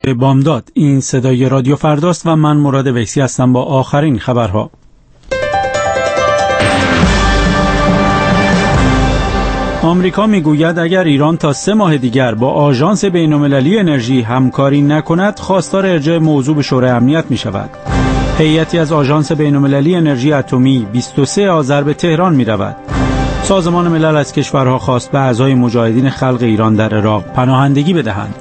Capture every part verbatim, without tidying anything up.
به بامداد. این صدای رادیو فرداست و من مراد ویسی هستم با آخرین خبرها. آمریکا میگوید اگر ایران تا سه ماه دیگر با آژانس بین‌المللی انرژی همکاری نکند، خواستار ارجاع موضوع به شورای امنیت می شود. هیئتی از آژانس بین‌المللی انرژی اتمی بیست و سوم آذر به تهران می رود. سازمان ملل از کشورها خواست به اعضای مجاهدین خلق ایران در عراق پناهندگی بدهند.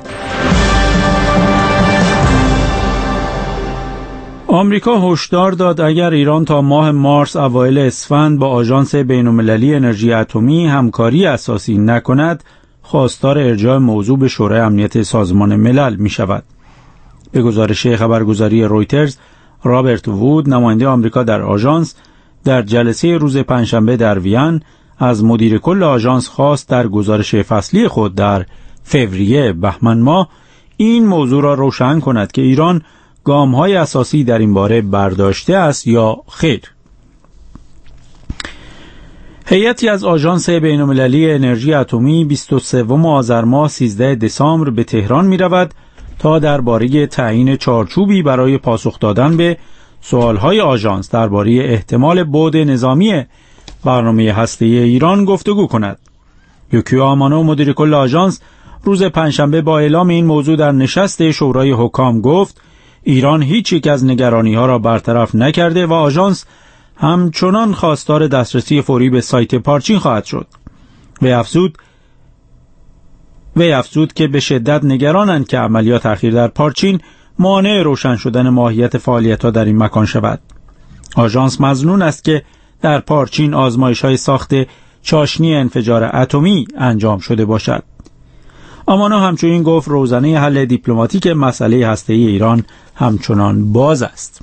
آمریکا هشدار داد اگر ایران تا ماه مارس اوایل اسفند با آژانس بین‌المللی انرژی اتمی همکاری اساسی نکند، خواستار ارجاع موضوع به شورای امنیت سازمان ملل می شود. به گزارش خبرگزاری رویترز، رابرت وود، نماینده آمریکا در آژانس، در جلسه روز پنجشنبه در وین از مدیر کل آژانس خواست در گزارش فصلی خود در فوریه بهمن ماه این موضوع را روشن کند که ایران گام‌های اساسی در این باره برداشته است یا خیر. هیئتی از آژانس بین‌المللی انرژی اتمی بیست و سوم آذر ماه سیزدهم دسامبر به تهران می‌رود تا درباره تعیین چارچوبی برای پاسخ دادن به سوال‌های آژانس درباره احتمال بعد نظامی برنامه هسته‌ای ایران گفتگو کند. یوکیو آمانو، مدیر کل آژانس، روز پنجشنبه با اعلام این موضوع در نشست شورای حکام گفت ایران هیچ یک از نگرانی‌ها را برطرف نکرده و آژانس همچنان خواستار دسترسی فوری به سایت پارچین خواهد شد. وی افزود وی افزود که به شدت نگرانند که عملیات اخیر در پارچین مانع روشن شدن ماهیت فعالیت‌ها در این مکان شود. آژانس مظنون است که در پارچین آزمایش‌های ساخت چاشنی انفجار اتمی انجام شده باشد. آمانو همچنین گفت روزنه حل دیپلماتیک مسئله هسته‌ای ایران همچنان باز است.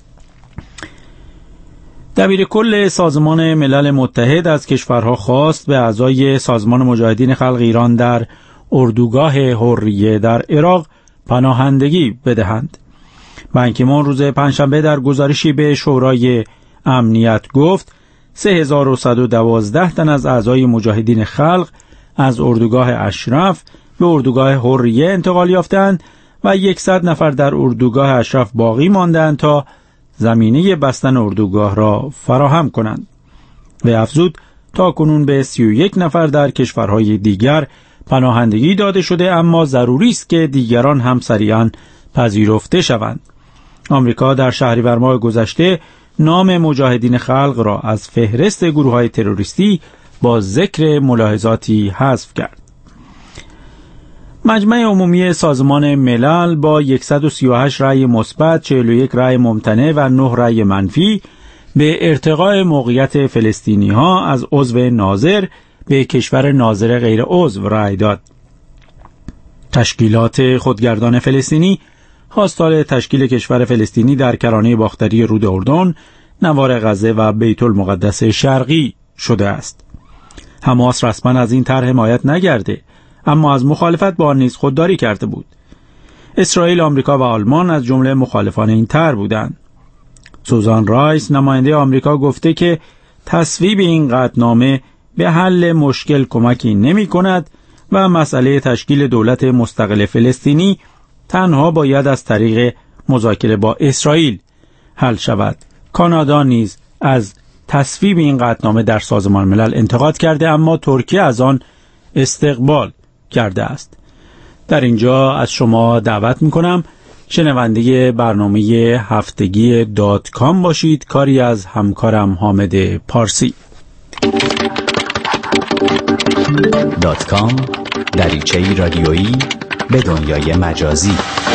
دبیر کل سازمان ملل متحد از کشورها خواست به اعضای سازمان مجاهدین خلق ایران در اردوگاه حریه در عراق پناهندگی بدهند. بان کی مون روز پنجشنبه در گزارشی به شورای امنیت گفت سه هزار و صد و دوازده تن از اعضای مجاهدین خلق از اردوگاه اشرف به اردوگاه حریه انتقال یافتند و صد نفر در اردوگاه اشرف باقی ماندند تا زمینه بستن اردوگاه را فراهم کنند. و افزود تا کنون به سی و یک نفر در کشورهای دیگر پناهندگی داده شده، اما ضروری است که دیگران هم سریعاً پذیرفته شوند. آمریکا در شهریور ماه گذشته نام مجاهدین خلق را از فهرست گروه‌های تروریستی با ذکر ملاحظاتی حذف کرد. مجمع عمومی سازمان ملل با صد و سی و هشت رأی مثبت، چهل و یک رأی ممتنع و نه رأی منفی به ارتقاء موقعیت فلسطینی‌ها از عضو ناظر به کشور ناظر غیر عضو رأی داد. تشکیلات خودگردان فلسطینی خواستار تشکیل کشور فلسطینی در کرانه باختری رود اردن، نوار غزه و بیت المقدس شرقی شده است. حماس رسما از این طرح حمایت نکرده، اما از مخالفت با آن نیز خودداری کرده بود. اسرائیل، آمریکا و آلمان از جمله مخالفان این طرح بودند. سوزان رایس، نماینده آمریکا، گفته که تصویب این قطعنامه به حل مشکل کمکی نمی کند و مسئله تشکیل دولت مستقل فلسطینی تنها باید از طریق مذاکره با اسرائیل حل شود. کانادا نیز از تصویب این قطعنامه در سازمان ملل انتقاد کرده، اما ترکیه از آن استقبال کرده است. در اینجا از شما دعوت میکنم شنونده برنامه هفتگی دات کام باشید، کاری از همکارم حامد پارسی. دات کام، دریچه‌ای رادیویی به دنیای مجازی.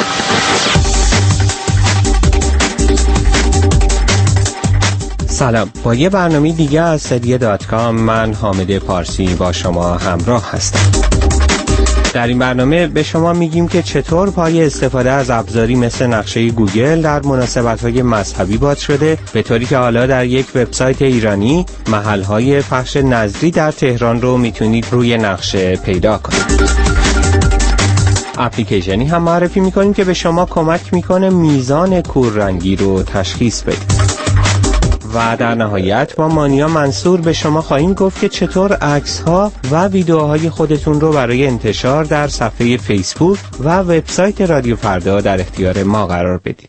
سلام، با یه برنامه دیگه از سری دات کام من حامد پارسی با شما همراه هستم. در این برنامه به شما میگیم که چطور پای استفاده از ابزاری مثل نقشه گوگل در مناسبت‌های مذهبی باز شده، به طوری که حالا در یک وبسایت ایرانی محل‌های پخش نظری در تهران رو میتونید روی نقشه پیدا کنید. اپلیکیشنی هم معرفی میکنیم که به شما کمک میکنه میزان کوررنگی رو تشخیص بدید. و در نهایت با مانیا منصور به شما خواهیم گفت که چطور عکس‌ها و ویدیوهای خودتون رو برای انتشار در صفحه فیسبوک و وبسایت رادیو فردا در اختیار ما قرار بدید.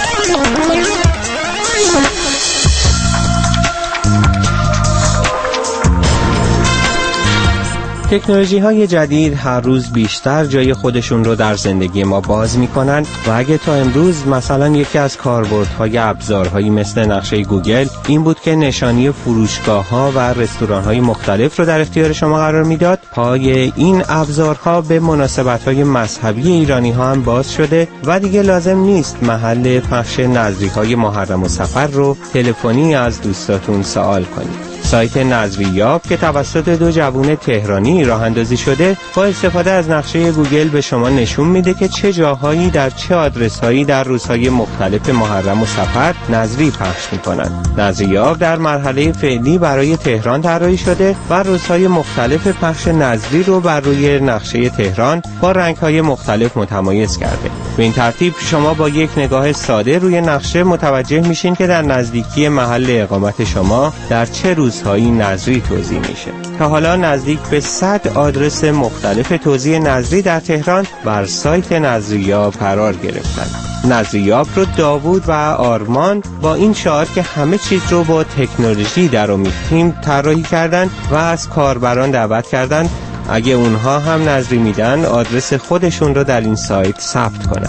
تکنولوژی های جدید هر روز بیشتر جای خودشون رو در زندگی ما باز میکنن و اگه تا امروز مثلا یکی از کاربردهای ابزارهایی مثل نقشه گوگل این بود که نشانی فروشگاه ها و رستوران های مختلف رو در اختیار شما قرار میداد، پای این ابزارها به مناسبت های مذهبی ایرانی ها هم باز شده و دیگه لازم نیست محل پخش نظری های محرم و سفر رو تلفنی از دوستاتون سوال کنید. سایت نظریاب که توسط دو جوان تهرانی راه اندازی شده با استفاده از نقشه گوگل به شما نشون میده که چه جاهایی در چه آدرس‌هایی در روزهای مختلف محرم و سفر نظری پخش میکنن. نظریاب در مرحله فعلی برای تهران طراحی شده و روزهای مختلف پخش نظری رو بر روی نقشه تهران با رنگ‌های مختلف متمایز کرده. به این ترتیب شما با یک نگاه ساده روی نقشه متوجه میشین که در نزدیکی محل اقامت شما در چه روزهایی نظری توزیع میشه. تا حالا نزدیک به صد آدرس مختلف توزیع نظری در تهران بر سایت نظریاب قرار گرفتن. نظریاب رو داوود و آرمان با این شعار که همه چیز رو با تکنولوژی درآمیختیم طراحی کردن و از کاربران دعوت کردن اگه اونها هم نظری میدن آدرس خودشون رو در این سایت ثبت کنن.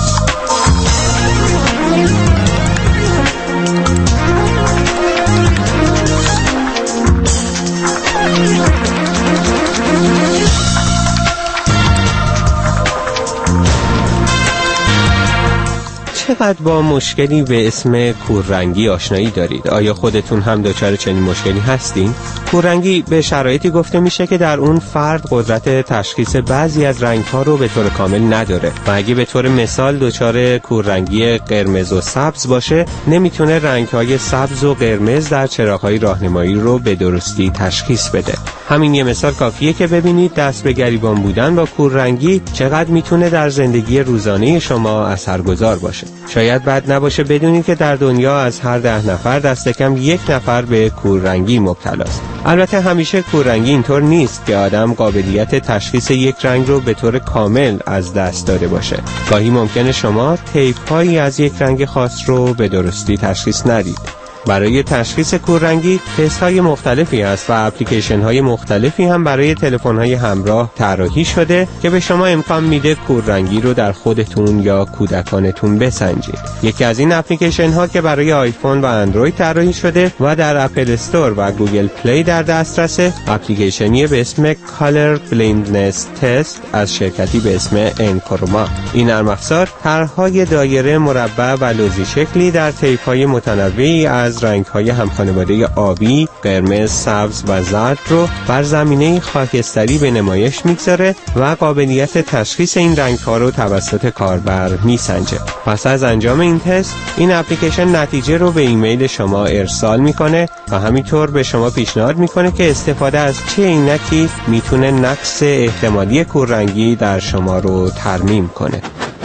چقدر با مشکلی به اسم کوررنگی آشنایی دارید؟ آیا خودتون هم دچار چنین مشکلی هستین؟ کوررنگی به شرایطی گفته میشه که در اون فرد قدرت تشخیص بعضی از رنگ‌ها رو به طور کامل نداره و اگه به طور مثال دچار کوررنگی قرمز و سبز باشه نمیتونه رنگ‌های سبز و قرمز در چراغ‌های راهنمایی رو به درستی تشخیص بده. همین یه مثال کافیه که ببینید دست به گریبان بودن با کوررنگی چقدر میتونه در زندگی روزانه شما اثرگذار باشه. شاید بد نباشه بدونید که در دنیا از هر ده نفر دست کم یک نفر به کوررنگی مبتلاست. البته همیشه کوررنگی اینطور نیست که آدم قابلیت تشخیص یک رنگ رو به طور کامل از دست داده باشه. گاهی ممکنه شما طیف‌هایی از یک رنگ خاص رو به درستی تشخیص ندید. برای تشخیص کوررنگی تست‌های مختلفی هست و اپلیکیشن‌های مختلفی هم برای تلفن‌های همراه طراحی شده که به شما امکان میده کوررنگی رو در خودتون یا کودکانتون بسنجید. یکی از این اپلیکیشن‌ها که برای آیفون و اندروید طراحی شده و در اپل استور و گوگل پلی در دسترسه، اپلیکیشنی به اسم Color Blindness Test از شرکتی به اسم انکروما. این نرم افزار طرح‌های دایره، مربع و لوزی شکلی در طیف‌های متنوعی از رنگ‌های همخانواده آبی، قرمز، سبز و زرد رو بر زمینه خاکستری به نمایش میگذاره و قابلیت تشخیص این رنگ‌ها رو توسط کاربر میسنجه. پس از انجام این تست، این اپلیکیشن نتیجه رو به ایمیل شما ارسال میکنه و همینطور به شما پیشنهاد میکنه که استفاده از چه عینکی میتونه نقص احتمالی کوررنگی در شما رو ترمیم کنه.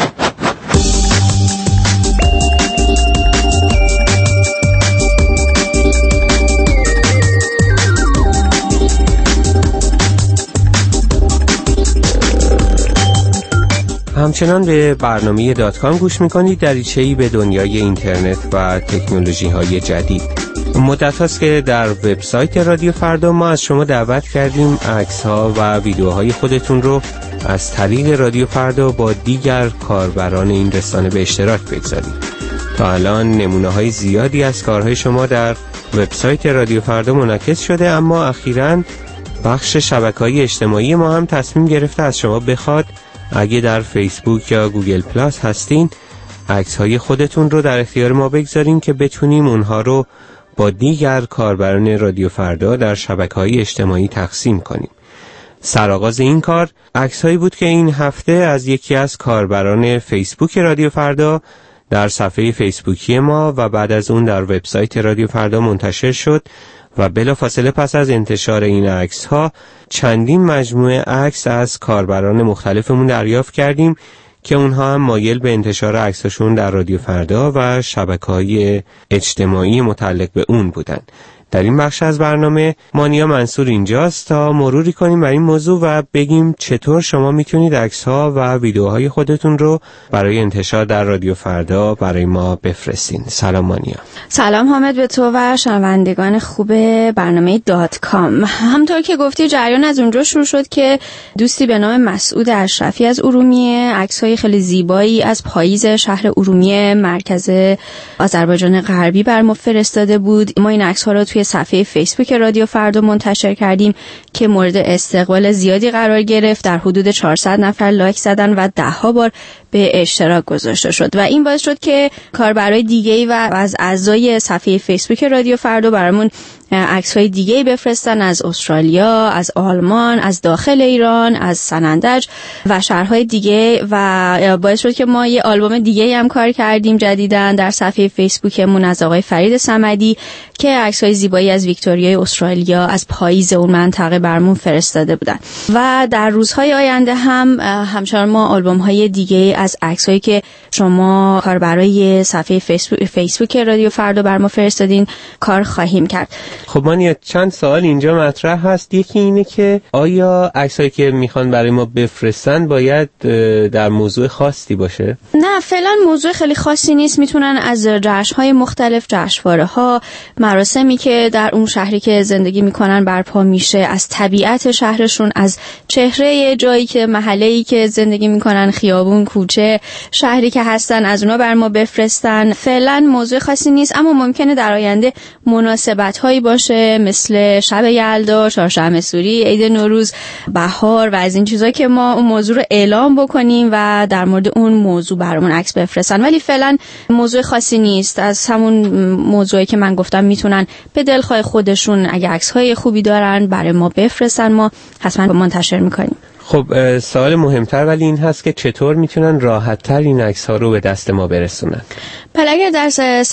همچنان به برنامه دات کام گوش میکنید، دریچه‌ای به دنیای اینترنت و تکنولوژی های جدید. مدت هاست که در وبسایت رادیو فردا ما از شما دعوت کردیم عکس ها و ویدیوهای خودتون رو از طریق رادیو فردا با دیگر کاربران این رسانه به اشتراک بگذارید. تا الان نمونه های زیادی از کارهای شما در وبسایت رادیو فردا منعکس شده، اما اخیراً بخش شبکه‌های اجتماعی ما هم تصمیم گرفته از شما بخواد اگه در فیسبوک یا گوگل پلاس هستین عکس‌های خودتون رو در اختیار ما بگذارین که بتونیم اونها رو با دیگر کاربران رادیو فردا در شبکه‌های اجتماعی تقسیم کنیم. سرآغاز این کار عکس‌هایی بود که این هفته از یکی از کاربران فیسبوک رادیو فردا در صفحه فیسبوکی ما و بعد از اون در وبسایت رادیو فردا منتشر شد و بلافاصله پس از انتشار این عکس‌ها چندین مجموعه عکس از کاربران مختلفمون دریافت کردیم که اونها هم مایل به انتشار عکساشون در رادیو فردا و شبکه‌های اجتماعی متعلق به اون بودن. در این بخش از برنامه مانیا منصور اینجاست تا مروری کنیم بر این موضوع و بگیم چطور شما میتونید عکس‌ها و ویدیوهای خودتون رو برای انتشار در رادیو فردا برای ما بفرستین. سلام مانیا. سلام حامد به تو و شنوندگان خوب برنامه دات کام. همونطور که گفتی جریان از اونجا شروع شد که دوستی به نام مسعود اشرفی از ارومیه عکس‌های خیلی زیبایی از پاییز شهر ارومیه مرکز آذربایجان غربی بر ما فرستاده بود. ما این عکس‌ها رو توی صفحه فیسبوک رادیو فردا منتشر کردیم که مورد استقبال زیادی قرار گرفت. در حدود چهارصد نفر لایک زدن و ده ها بار به اشتراک گذاشته شد و این باعث شد که کاربرای دیگه‌ای و از اعضای صفحه فیسبوک رادیو فردا برامون عکس‌های دیگه‌ای بفرستن از استرالیا، از آلمان، از داخل ایران، از سنندج و شهرهای دیگه و باعث شد که ما یه آلبوم دیگه‌ای هم کار کردیم جدیداً در صفحه فیسبوکمون از آقای فرید صمدی که عکس‌های زیبایی از ویکتوریای استرالیا از پاییز اون منطقه برامون فرستاده بودن و در روزهای آینده هم همچنان ما آلبوم‌های دیگه از عکس‌هایی که شما کاربرای صفحه فیسبوک فیسبوک رادیو فردا برام فرستادین کار خواهیم کرد. خب مانیا چند سوال اینجا مطرح هست. یکی اینه که آیا عکسایی که میخوان برای ما بفرستن باید در موضوع خاصی باشه؟ نه فعلا موضوع خیلی خاصی نیست. میتونن از جشن‌های مختلف، جشنواره‌ها، مراسمی که در اون شهری که زندگی میکنن برپا میشه، از طبیعت شهرشون، از چهره جایی که محله‌ای که زندگی میکنن، خیابون، کوچه، شهری که هستن، از اونا بر ما بفرستن. فعلا موضوع خاصی نیست اما ممکنه در آینده مناسبت‌هایی باشه مثل شب یلدا، چهارشنبه سوری، عید نوروز، بهار و از این چیزا که ما اون موضوع رو اعلام بکنیم و در مورد اون موضوع برامون عکس بفرستن. ولی فعلا موضوع خاصی نیست. از همون موضوعی که من گفتم میتونن به دلخواه خودشون اگه عکس‌های خوبی دارن برای ما بفرستن، ما حتما منتشر میکنیم. خب سوال مهمتر ولی این هست که چطور میتونن راحت‌تر این عکس‌ها رو به دست ما برسونن؟ بله اگر در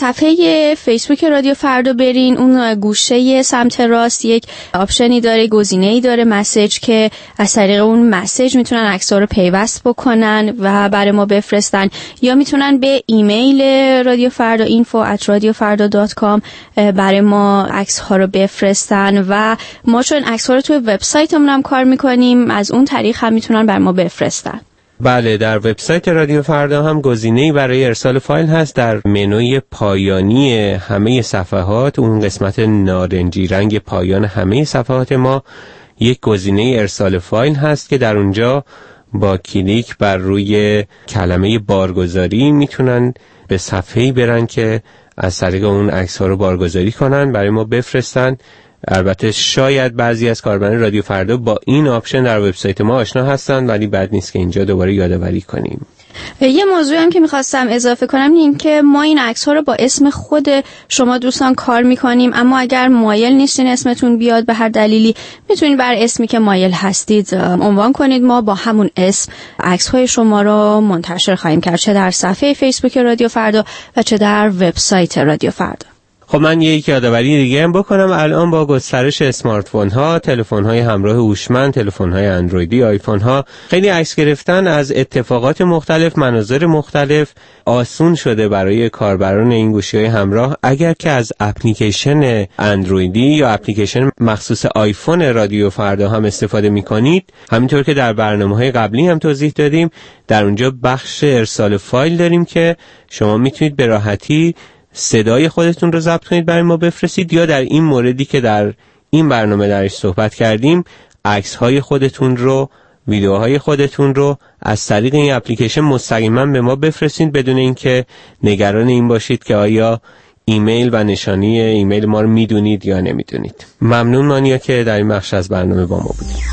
صفحه فیسبوک رادیو فردا برین اون گوشه سمت راست یک آپشنی داره، گزینه‌ای داره مسیج که از طریق اون مسیج میتونن عکس‌ها رو پیوست بکنن و برای ما بفرستن یا میتونن به ایمیل رادیو فردا اینفو ات رادیو فردا دات کام برای ما عکس‌ها رو بفرستن و ما چون عکس‌ها رو توی وبسایتمون هم کار می‌کنیم از اون طریق هم میتونن برای ما بفرستن. بله در وبسایت رادیو فردا هم گزینه‌ای برای ارسال فایل هست. در منوی پایانی همه صفحات، اون قسمت نارنجی رنگ پایان همه صفحات ما، یک گزینه ارسال فایل هست که در اونجا با کلیک بر روی کلمه بارگذاری میتونن به صفحه‌ای برن که از طریق اون عکس‌ها رو بارگذاری کنن برای ما بفرستن. البته شاید بعضی از کاربران رادیو فردا با این آپشن در وبسایت ما آشنا هستن ولی بد نیست که اینجا دوباره یادآوری کنیم. یه موضوعی هم که میخواستم اضافه کنم این که ما این عکس‌ها رو با اسم خود شما دوستان کار میکنیم اما اگر مایل نیستین اسمتون بیاد به هر دلیلی میتونید بر اسمی که مایل هستید عنوان کنید. ما با همون اسم عکس‌های شما رو منتشر خواهیم کرد چه در صفحه فیسبوک رادیو فردا و چه در وبسایت رادیو فردا. خب من یک یادآوری دیگه هم بکنم. الان با گسترش اسمارت فون ها، تلفن های همراه هوشمند، تلفن های اندرویدی، آیفون ها، خیلی عکس گرفتن از اتفاقات مختلف، مناظر مختلف آسون شده برای کاربران این گوشی های همراه. اگر که از اپلیکیشن اندرویدی یا اپلیکیشن مخصوص آیفون رادیو فردا هم استفاده می کنید، همینطور که در برنامه‌های قبلی هم توضیح دادیم، در اونجا بخش ارسال فایل داریم که شما میتونید به راحتی صدای خودتون رو ضبط کنید برای ما بفرستید یا در این موردی که در این برنامه درش صحبت کردیم عکس‌های خودتون رو، ویدیوهای خودتون رو از طریق این اپلیکیشن مستقیما به ما بفرستید بدون اینکه نگران این باشید که آیا ایمیل و نشانی ایمیل ما رو میدونید یا نمیدونید. ممنون مانیا که در این بخش از برنامه با ما بودید.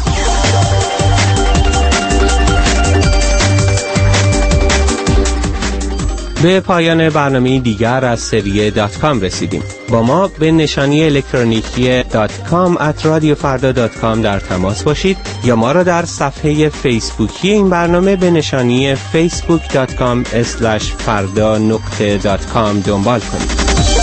به پایان برنامه دیگر از سری دات کام رسیدیم. با ما به نشانی الکترونیکی دات کام ات رادیو فردا دات کام در تماس باشید یا ما را در صفحه فیسبوکی این برنامه به نشانی فیسبوک دات کام اسلش فردا نقطه دات کام دنبال کنید.